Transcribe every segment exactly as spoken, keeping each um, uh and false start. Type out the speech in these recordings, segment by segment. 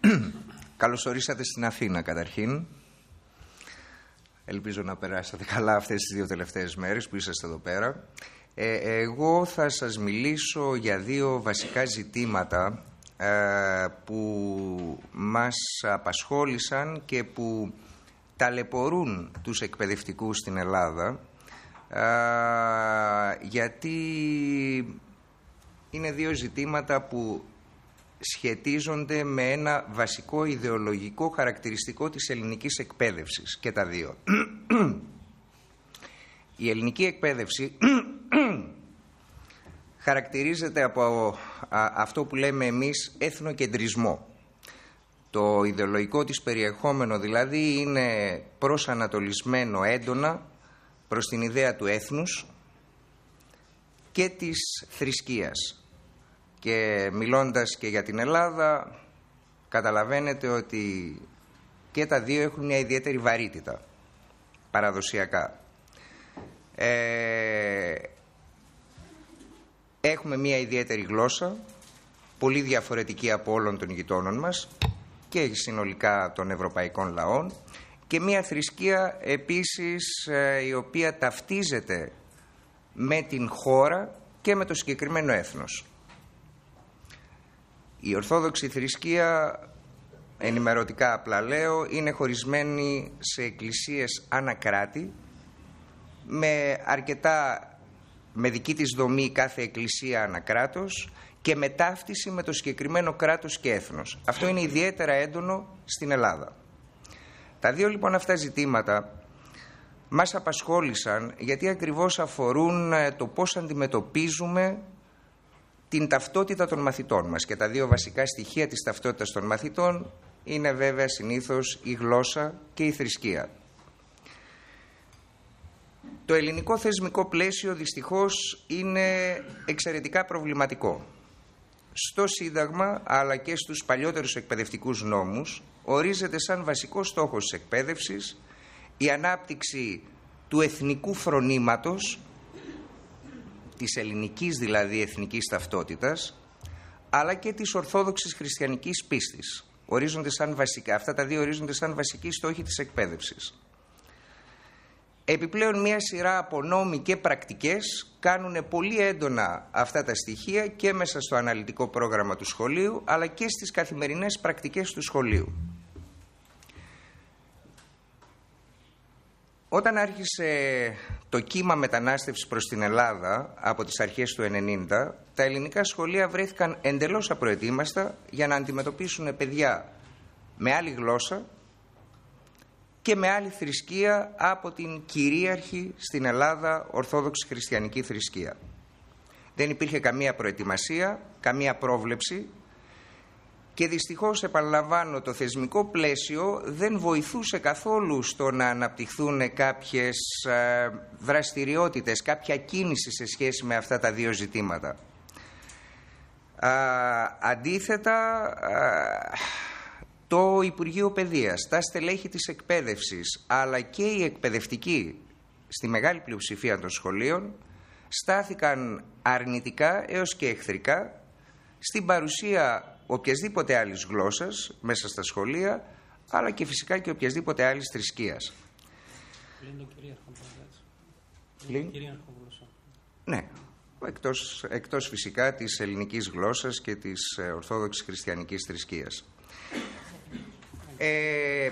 Καλώς ορίσατε στην Αθήνα καταρχήν. Ελπίζω να περάσατε καλά αυτές τις δύο τελευταίες μέρες που είσαστε εδώ πέρα. Ε, εγώ θα σας μιλήσω για δύο βασικά ζητήματα ε, που μας απασχόλησαν και που ταλαιπωρούν τους εκπαιδευτικούς στην Ελλάδα, ε, γιατί είναι δύο ζητήματα που σχετίζονται με ένα βασικό ιδεολογικό χαρακτηριστικό της ελληνικής εκπαίδευσης και τα δύο. Η ελληνική εκπαίδευση χαρακτηρίζεται από α, αυτό που λέμε εμείς εθνοκεντρισμό. Το ιδεολογικό της περιεχόμενο δηλαδή είναι προσανατολισμένο έντονα προς την ιδέα του έθνους και της θρησκείας. Και μιλώντας και για την Ελλάδα, καταλαβαίνετε ότι και τα δύο έχουν μια ιδιαίτερη βαρύτητα, παραδοσιακά. Ε, έχουμε μια ιδιαίτερη γλώσσα, πολύ διαφορετική από όλων των γειτόνων μας και συνολικά των ευρωπαϊκών λαών, και μια θρησκεία επίσης ε, η οποία ταυτίζεται με την χώρα και με το συγκεκριμένο έθνος. Η Ορθόδοξη θρησκεία, ενημερωτικά απλά λέω, είναι χωρισμένη σε εκκλησίες ανακράτη, με αρκετά, με δική της δομή κάθε εκκλησία ανακράτος και με ταύτιση με το συγκεκριμένο κράτος και έθνος. Αυτό είναι ιδιαίτερα έντονο στην Ελλάδα. Τα δύο λοιπόν αυτά ζητήματα μας απασχόλησαν γιατί ακριβώς αφορούν το πώς αντιμετωπίζουμε την ταυτότητα των μαθητών μας, και τα δύο βασικά στοιχεία της ταυτότητας των μαθητών είναι βέβαια συνήθως η γλώσσα και η θρησκεία. Το ελληνικό θεσμικό πλαίσιο δυστυχώς είναι εξαιρετικά προβληματικό. Στο Σύνταγμα αλλά και στους παλιότερους εκπαιδευτικούς νόμους ορίζεται σαν βασικό στόχος της εκπαίδευσης η ανάπτυξη του εθνικού φρονήματος, της ελληνικής δηλαδή εθνικής ταυτότητας, αλλά και της ορθόδοξης χριστιανικής πίστης. Ορίζονται σαν βασικά, αυτά τα δύο ορίζονται σαν βασικοί στόχοι της εκπαίδευσης. Επιπλέον μια σειρά από νόμοι και πρακτικές κάνουν πολύ έντονα αυτά τα στοιχεία και μέσα στο αναλυτικό πρόγραμμα του σχολείου, αλλά και στις καθημερινές πρακτικές του σχολείου. Όταν άρχισε το κύμα μετανάστευσης προς την Ελλάδα από τις αρχές του ενενήντα, τα ελληνικά σχολεία βρέθηκαν εντελώς απροετοίμαστα για να αντιμετωπίσουν παιδιά με άλλη γλώσσα και με άλλη θρησκεία από την κυρίαρχη στην Ελλάδα ορθόδοξη χριστιανική θρησκεία. Δεν υπήρχε καμία προετοιμασία, καμία πρόβλεψη και δυστυχώς, επαναλαμβάνω, το θεσμικό πλαίσιο δεν βοηθούσε καθόλου στο να αναπτυχθούν κάποιες ε, δραστηριότητες, κάποια κίνηση σε σχέση με αυτά τα δύο ζητήματα. Α, αντίθετα, α, το Υπουργείο Παιδείας, τα στελέχη της εκπαίδευσης, αλλά και οι εκπαιδευτικοί στη μεγάλη πλειοψηφία των σχολείων στάθηκαν αρνητικά έως και εχθρικά στην παρουσία οποιασδήποτε άλλης γλώσσας μέσα στα σχολεία, αλλά και φυσικά και οποιασδήποτε άλλης θρησκείας. Ναι, εκτός, εκτός φυσικά της ελληνικής γλώσσας και της ορθόδοξης χριστιανικής θρησκείας. Ε,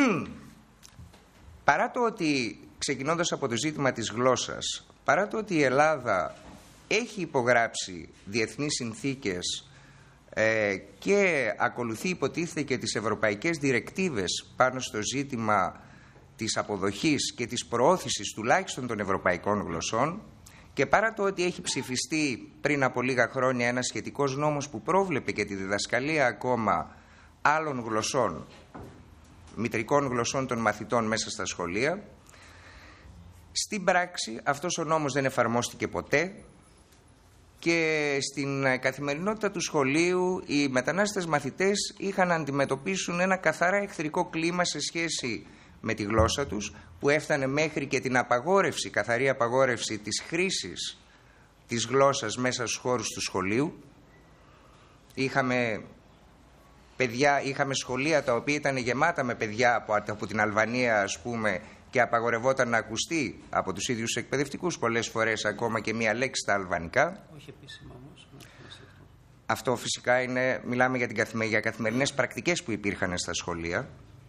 παρά το ότι, ξεκινώντας από το ζήτημα της γλώσσας, παρά το ότι η Ελλάδα έχει υπογράψει διεθνείς συνθήκες ε, και ακολουθεί, υποτίθεται, και τις ευρωπαϊκές διρεκτίβες πάνω στο ζήτημα της αποδοχής και της προώθησης τουλάχιστον των ευρωπαϊκών γλωσσών, και παρά το ότι έχει ψηφιστεί πριν από λίγα χρόνια ένας σχετικός νόμος που πρόβλεπε και τη διδασκαλία ακόμα άλλων γλωσσών, μητρικών γλωσσών των μαθητών μέσα στα σχολεία, στην πράξη αυτός ο νόμος δεν εφαρμόστηκε ποτέ και στην καθημερινότητα του σχολείου οι μετανάστες μαθητές είχαν να αντιμετωπίσουν ένα καθαρά εχθρικό κλίμα σε σχέση με τη γλώσσα τους, που έφτανε μέχρι και την απαγόρευση, καθαρή απαγόρευση της χρήσης της γλώσσας μέσα στους χώρους του σχολείου. Είχαμε παιδιά, είχαμε σχολεία τα οποία ήταν γεμάτα με παιδιά από, από την Αλβανία, ας πούμε, και απαγορευόταν να ακουστεί από τους ίδιους εκπαιδευτικούς πολλές φορές ακόμα και μία λέξη στα αλβανικά. Όχι επίσημα όμως. Αυτό φυσικά είναι, μιλάμε για, την, για καθημερινές πρακτικές που υπήρχαν στα σχολεία.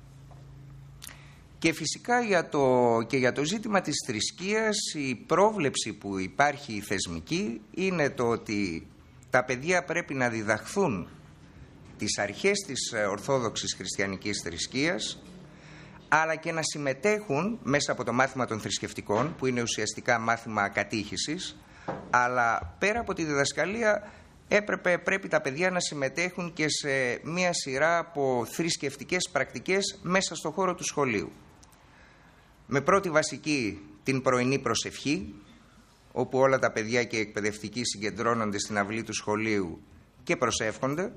Και φυσικά για το, και για το ζήτημα της θρησκείας, η πρόβλεψη που υπάρχει θεσμική είναι το ότι τα παιδιά πρέπει να διδαχθούν τις αρχές της ορθόδοξης χριστιανικής θρησκείας, αλλά και να συμμετέχουν μέσα από το μάθημα των θρησκευτικών, που είναι ουσιαστικά μάθημα κατήχησης, αλλά πέρα από τη διδασκαλία έπρεπε, πρέπει τα παιδιά να συμμετέχουν και σε μία σειρά από θρησκευτικές πρακτικές μέσα στο χώρο του σχολείου. Με πρώτη βασική την πρωινή προσευχή, όπου όλα τα παιδιά και οι εκπαιδευτικοί συγκεντρώνονται στην αυλή του σχολείου και προσεύχονται,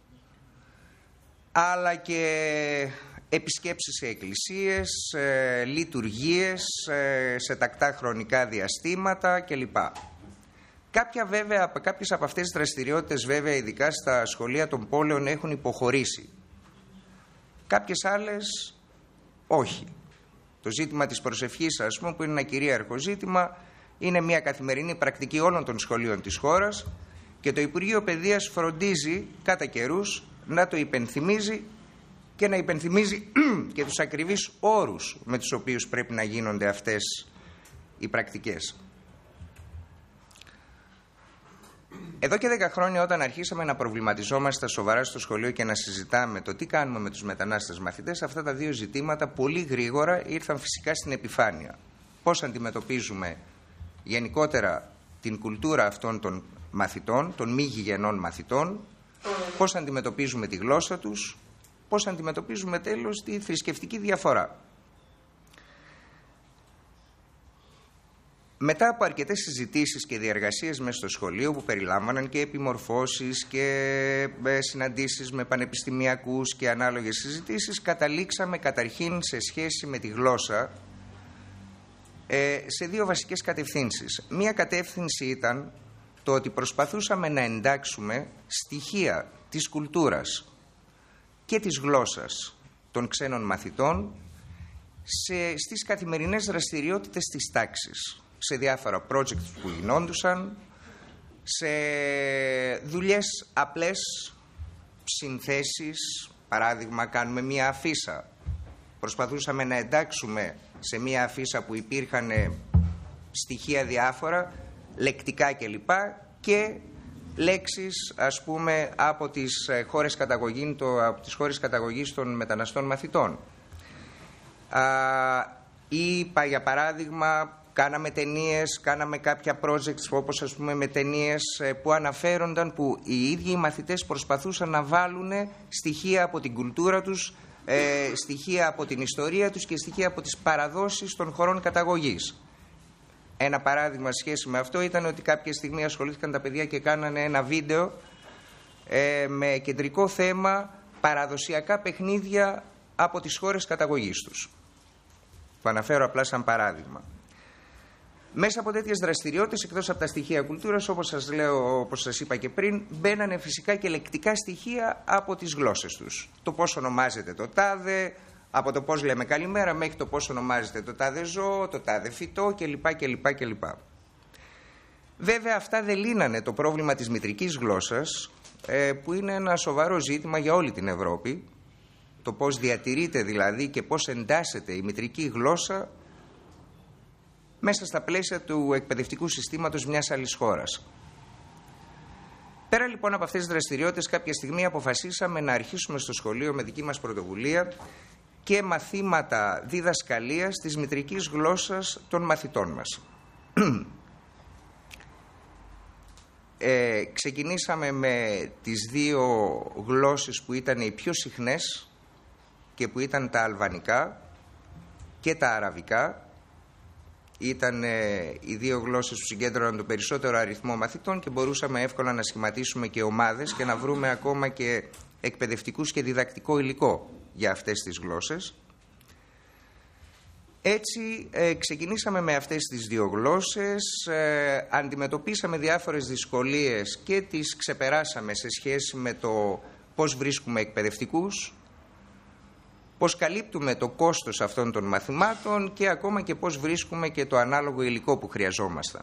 αλλά και επισκέψεις σε εκκλησίες, ε, λειτουργίες, ε, σε τακτά χρονικά διαστήματα κλπ. Κάποια βέβαια, κάποιες από αυτές τις δραστηριότητες βέβαια, ειδικά στα σχολεία των πόλεων, έχουν υποχωρήσει. Κάποιες άλλες όχι. Το ζήτημα της προσευχής, ας πούμε, που είναι ένα κυρίαρχο ζήτημα, είναι μια καθημερινή πρακτική όλων των σχολείων της χώρας και το Υπουργείο Παιδείας φροντίζει κατά καιρούς να το υπενθυμίζει και να υπενθυμίζει και τους ακριβείς όρους με τους οποίους πρέπει να γίνονται αυτές οι πρακτικές. Εδώ και δέκα χρόνια, όταν αρχίσαμε να προβληματιζόμαστε σοβαρά στο σχολείο και να συζητάμε το τι κάνουμε με τους μετανάστες μαθητές, αυτά τα δύο ζητήματα πολύ γρήγορα ήρθαν φυσικά στην επιφάνεια. Πώς αντιμετωπίζουμε γενικότερα την κουλτούρα αυτών των μαθητών, των μη γηγενών μαθητών, πώς αντιμετωπίζουμε τη γλώσσα τους, πώς αντιμετωπίζουμε τέλος τη θρησκευτική διαφορά. Μετά από αρκετές συζητήσεις και διεργασίες μέσα στο σχολείο, που περιλάμβαναν και επιμορφώσεις και συναντήσεις με πανεπιστημιακούς και ανάλογες συζητήσεις, καταλήξαμε καταρχήν σε σχέση με τη γλώσσα σε δύο βασικές κατευθύνσεις. Μία κατεύθυνση ήταν το ότι προσπαθούσαμε να εντάξουμε στοιχεία της κουλτούρας και της γλώσσας των ξένων μαθητών σε, στις καθημερινές δραστηριότητες της τάξης, σε διάφορα projects που γινόντουσαν, σε δουλειές απλές, συνθέσεις. Παράδειγμα, κάνουμε μία αφίσα. Προσπαθούσαμε να εντάξουμε σε μία αφίσα που υπήρχαν στοιχεία διάφορα, λεκτικά κλπ. Και λέξεις, ας πούμε, από τις χώρες καταγωγής, από τις χώρες καταγωγής των μεταναστών μαθητών. Α, ή, για παράδειγμα, κάναμε ταινίες, κάναμε κάποια projects, όπως ας πούμε με ταινίες που αναφέρονταν, που οι ίδιοι οι μαθητές προσπαθούσαν να βάλουν στοιχεία από την κουλτούρα τους, ε, στοιχεία από την ιστορία τους και στοιχεία από τις παραδόσεις των χωρών καταγωγής. Ένα παράδειγμα σχέση με αυτό ήταν ότι κάποια στιγμή ασχολήθηκαν τα παιδιά και κάνανε ένα βίντεο ε, με κεντρικό θέμα παραδοσιακά παιχνίδια από τις χώρες καταγωγής τους. Το αναφέρω απλά σαν παράδειγμα. Μέσα από τέτοιες δραστηριότητες, εκτός από τα στοιχεία κουλτούρας, όπως σας λέω, όπως σας είπα και πριν, μπαίνανε φυσικά και λεκτικά στοιχεία από τις γλώσσες τους. Το πώς ονομάζεται το τάδε, από το πώς λέμε καλημέρα μέχρι το πώς ονομάζεται το τάδε ζώο, το τάδε φυτό κλπ. κλπ, κλπ. Βέβαια αυτά δεν λύνανε το πρόβλημα της μητρικής γλώσσας, που είναι ένα σοβαρό ζήτημα για όλη την Ευρώπη. Το πώς διατηρείται δηλαδή και πώς εντάσσεται η μητρική γλώσσα μέσα στα πλαίσια του εκπαιδευτικού συστήματος μιας άλλης χώρας. Πέρα λοιπόν από αυτές τις δραστηριότητες, κάποια στιγμή αποφασίσαμε να αρχίσουμε στο σχολείο με δική μας πρωτοβουλία και μαθήματα διδασκαλίας της μητρικής γλώσσας των μαθητών μας. Ε, ξεκινήσαμε με τις δύο γλώσσες που ήταν οι πιο συχνές και που ήταν τα αλβανικά και τα αραβικά. Ήταν ε, οι δύο γλώσσες που συγκέντρωναν το περισσότερο αριθμό μαθητών και μπορούσαμε εύκολα να σχηματίσουμε και ομάδες και να βρούμε ακόμα και εκπαιδευτικούς και διδακτικό υλικό για αυτές τις γλώσσες. Έτσι ε, ξεκινήσαμε με αυτές τις δύο γλώσσες, ε, αντιμετωπίσαμε διάφορες δυσκολίες και τις ξεπεράσαμε σε σχέση με το πώς βρίσκουμε εκπαιδευτικούς, πώς καλύπτουμε το κόστος αυτών των μαθημάτων και ακόμα και πώς βρίσκουμε και το ανάλογο υλικό που χρειαζόμασταν.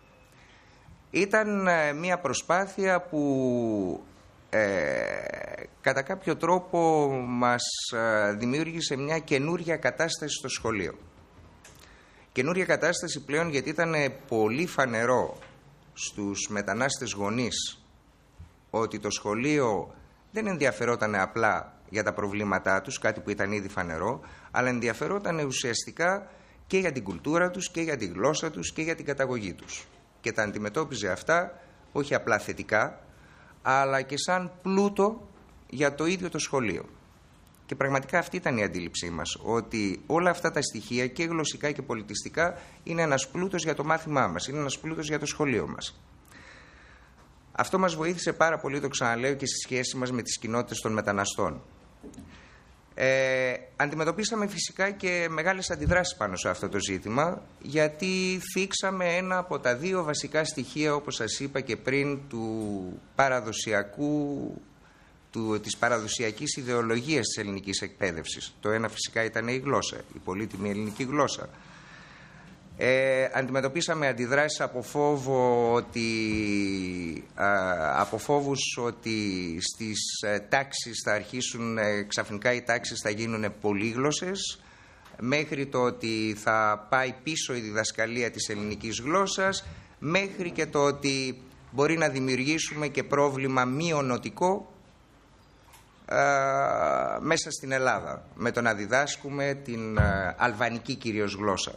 Ήταν μια προσπάθεια που ε, κατά κάποιο τρόπο μας δημιούργησε μια καινούρια κατάσταση στο σχολείο. Καινούρια κατάσταση πλέον γιατί ήταν πολύ φανερό στους μετανάστες γονείς ότι το σχολείο δεν ενδιαφερόταν απλά για τα προβλήματά τους, κάτι που ήταν ήδη φανερό, αλλά ενδιαφερόταν ουσιαστικά και για την κουλτούρα τους και για τη γλώσσα τους και για την καταγωγή τους. Και τα αντιμετώπιζε αυτά όχι απλά θετικά, αλλά και σαν πλούτο για το ίδιο το σχολείο. Και πραγματικά αυτή ήταν η αντίληψή μας, ότι όλα αυτά τα στοιχεία και γλωσσικά και πολιτιστικά είναι ένας πλούτος για το μάθημά μας, είναι ένας πλούτος για το σχολείο μας. Αυτό μας βοήθησε πάρα πολύ, το ξαναλέω, και στη σχέση μας με τις κοινότητες των μεταναστών. Ε, αντιμετωπίσαμε φυσικά και μεγάλες αντιδράσεις πάνω σε αυτό το ζήτημα, γιατί θίξαμε ένα από τα δύο βασικά στοιχεία, όπως σας είπα και πριν, του παραδοσιακού, του, της παραδοσιακής ιδεολογίας της ελληνικής εκπαίδευσης. Το ένα φυσικά ήταν η γλώσσα, η πολύτιμη ελληνική γλώσσα. Ε, αντιμετωπίσαμε αντιδράσεις από φόβο ότι, α, από φόβους ότι στις ε, τάξεις θα αρχίσουν, ε, ξαφνικά οι τάξεις θα γίνουν πολύγλωσσες, μέχρι το ότι θα πάει πίσω η διδασκαλία της ελληνικής γλώσσας, μέχρι και το ότι μπορεί να δημιουργήσουμε και πρόβλημα μειονοτικό ε, μέσα στην Ελλάδα, με το να διδάσκουμε την ε, αλβανική κυρίως γλώσσα.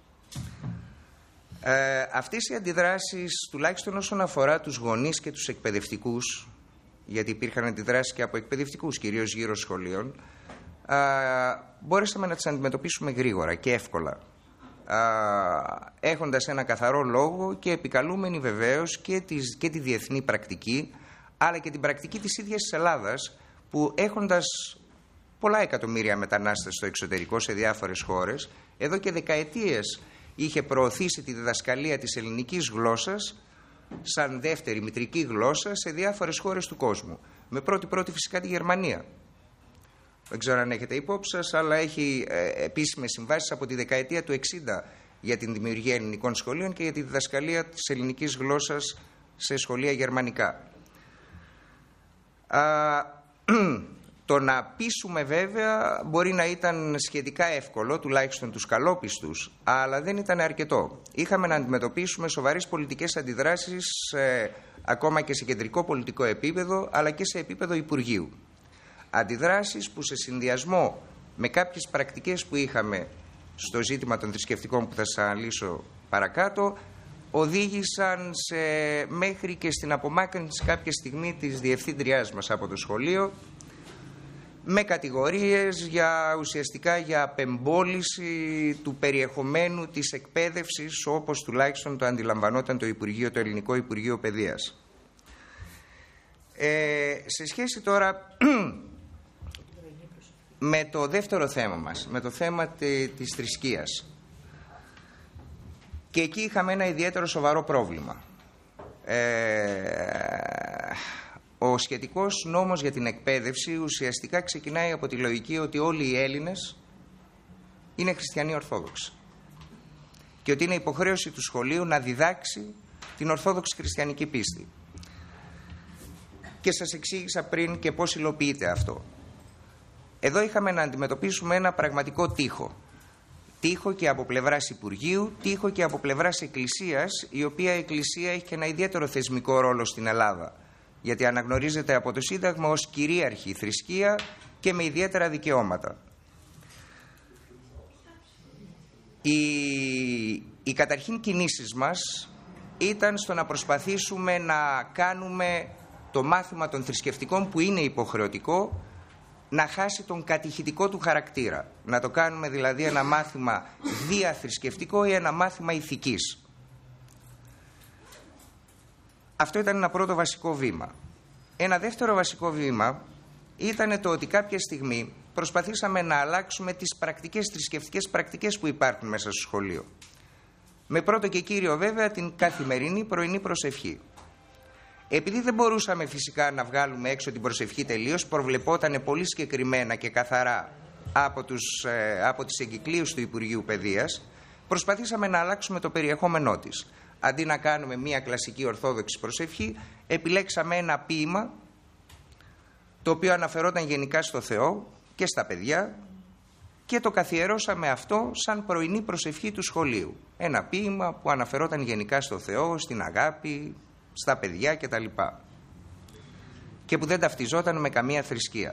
Ε, αυτές οι αντιδράσεις, τουλάχιστον όσον αφορά τους γονείς και τους εκπαιδευτικούς, γιατί υπήρχαν αντιδράσεις και από εκπαιδευτικούς, κυρίως γύρω σχολείων, ε, μπόρεσαμε να τις αντιμετωπίσουμε γρήγορα και εύκολα, ε, έχοντας ένα καθαρό λόγο και επικαλούμενοι βεβαίως και, τις, και τη διεθνή πρακτική, αλλά και την πρακτική της ίδιας της Ελλάδας, που έχοντας πολλά εκατομμύρια μετανάστες στο εξωτερικό σε διάφορες χώρες, εδώ και δεκαετίες είχε προωθήσει τη διδασκαλία της ελληνικής γλώσσας σαν δεύτερη μητρική γλώσσα σε διάφορες χώρες του κόσμου. Με πρώτη-πρώτη φυσικά τη Γερμανία. Δεν ξέρω αν έχετε υπόψη σας, αλλά έχει ε, επίσημες συμβάσεις από τη δεκαετία του εξήντα για την δημιουργία ελληνικών σχολείων και για τη διδασκαλία της ελληνικής γλώσσας σε σχολεία γερμανικά. Α, Το να πείσουμε βέβαια μπορεί να ήταν σχετικά εύκολο, τουλάχιστον τους καλόπιστους, αλλά δεν ήταν αρκετό. Είχαμε να αντιμετωπίσουμε σοβαρές πολιτικές αντιδράσεις ε, ακόμα και σε κεντρικό πολιτικό επίπεδο, αλλά και σε επίπεδο Υπουργείου. Αντιδράσεις που σε συνδυασμό με κάποιες πρακτικές που είχαμε στο ζήτημα των θρησκευτικών που θα σας αναλύσω παρακάτω, οδήγησαν σε, μέχρι και στην απομάκρυνση κάποια στιγμή της διευθύντριάς μας από το σχολείο, με κατηγορίες για, ουσιαστικά για απεμπόληση του περιεχομένου της εκπαίδευσης, όπως τουλάχιστον το αντιλαμβανόταν το Υπουργείο, το Ελληνικό Υπουργείο Παιδείας. Ε, σε σχέση τώρα με το δεύτερο θέμα μας, με το θέμα τε, της θρησκείας, και εκεί είχαμε ένα ιδιαίτερο σοβαρό πρόβλημα. Ε, Ο σχετικός νόμος για την εκπαίδευση ουσιαστικά ξεκινάει από τη λογική ότι όλοι οι Έλληνες είναι χριστιανοί Ορθόδοξοι και ότι είναι υποχρέωση του σχολείου να διδάξει την Ορθόδοξη χριστιανική πίστη. Και σας εξήγησα πριν και πώς υλοποιείται αυτό. Εδώ είχαμε να αντιμετωπίσουμε ένα πραγματικό τείχο. Τείχο και από πλευράς Υπουργείου, τείχο και από πλευράς Εκκλησίας, η οποία η Εκκλησία έχει και ένα ιδιαίτερο θεσμικό ρόλο στην Ελλάδα, γιατί αναγνωρίζεται από το Σύνταγμα ως κυρίαρχη θρησκεία και με ιδιαίτερα δικαιώματα. Οι, οι καταρχήν κινήσεις μας ήταν στο να προσπαθήσουμε να κάνουμε το μάθημα των θρησκευτικών, που είναι υποχρεωτικό, να χάσει τον κατηχητικό του χαρακτήρα. Να το κάνουμε δηλαδή ένα μάθημα διαθρησκευτικό ή ένα μάθημα ηθικής. Αυτό ήταν ένα πρώτο βασικό βήμα. Ένα δεύτερο βασικό βήμα ήταν το ότι κάποια στιγμή προσπαθήσαμε να αλλάξουμε τις πρακτικές, θρησκευτικές πρακτικές που υπάρχουν μέσα στο σχολείο. Με πρώτο και κύριο βέβαια την καθημερινή πρωινή προσευχή. Επειδή δεν μπορούσαμε φυσικά να βγάλουμε έξω την προσευχή τελείως, προβλεπόταν πολύ συγκεκριμένα και καθαρά από, τους, από τις εγκυκλίους του Υπουργείου Παιδείας, προσπαθήσαμε να αλλάξουμε το περιεχόμενό της. Αντί να κάνουμε μια κλασική ορθόδοξη προσευχή, επιλέξαμε ένα ποίημα το οποίο αναφερόταν γενικά στο Θεό και στα παιδιά και το καθιερώσαμε αυτό σαν πρωινή προσευχή του σχολείου. Ένα ποίημα που αναφερόταν γενικά στο Θεό, στην αγάπη, στα παιδιά κτλ. Και που δεν ταυτιζόταν με καμία θρησκεία.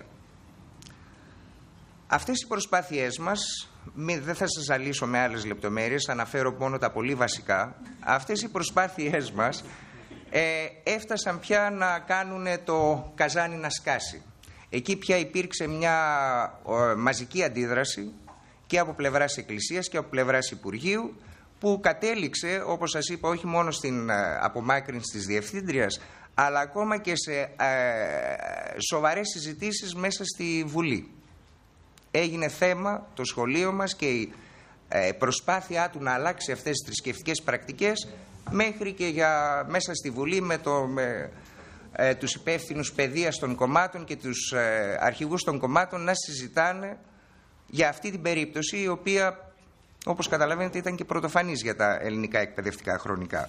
Αυτές οι προσπάθειές μας, δεν θα σας ζαλίσω με άλλες λεπτομέρειες, αναφέρω μόνο τα πολύ βασικά. Αυτές οι προσπάθειές μας ε, έφτασαν πια να κάνουν το καζάνι να σκάσει. Εκεί πια υπήρξε μια ε, μαζική αντίδραση και από πλευράς Εκκλησίας και από πλευράς Υπουργείου, που κατέληξε, όπως σας είπα, όχι μόνο στην ε, απομάκρυνση της Διευθύντριας, αλλά ακόμα και σε ε, σοβαρές συζητήσεις μέσα στη Βουλή. Έγινε θέμα το σχολείο μας και η ε, προσπάθειά του να αλλάξει αυτές τις θρησκευτικές πρακτικές, μέχρι και για, μέσα στη Βουλή με, το, με ε, τους υπεύθυνους παιδείας των κομμάτων και τους ε, αρχηγούς των κομμάτων να συζητάνε για αυτή την περίπτωση, η οποία, όπως καταλαβαίνετε, ήταν και πρωτοφανής για τα ελληνικά εκπαιδευτικά χρονικά.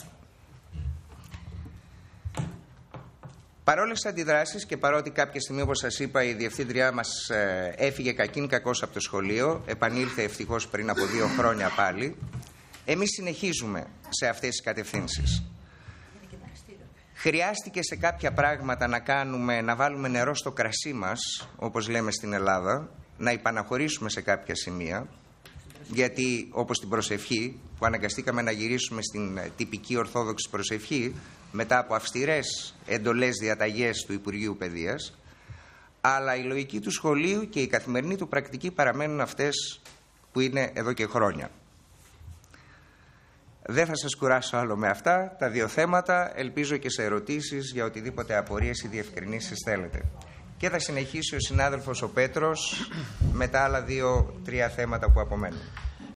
Παρόλες τις αντιδράσεις και παρότι κάποια στιγμή, όπως σας είπα, η διευθύντριά μας ε, έφυγε κακήν κακώς από το σχολείο, επανήλθε ευτυχώς πριν από δύο χρόνια πάλι, εμείς συνεχίζουμε σε αυτές τις κατευθύνσεις. Χρειάστηκε σε κάποια πράγματα να κάνουμε, να βάλουμε νερό στο κρασί μας, όπως λέμε στην Ελλάδα, να υπαναχωρήσουμε σε κάποια σημεία, γιατί όπως την προσευχή, που αναγκαστήκαμε να γυρίσουμε στην τυπική ορθόδοξη προσευχή, μετά από αυστηρές εντολές διαταγές του Υπουργείου Παιδείας, αλλά η λογική του σχολείου και η καθημερινή του πρακτική παραμένουν αυτές που είναι εδώ και χρόνια. Δεν θα σας κουράσω άλλο με αυτά τα δύο θέματα, ελπίζω και σε ερωτήσεις για οτιδήποτε απορίες ή διευκρινήσεις θέλετε. Και θα συνεχίσει ο συνάδελφος ο Πέτρος με τα άλλα δύο-τρία θέματα που απομένουν.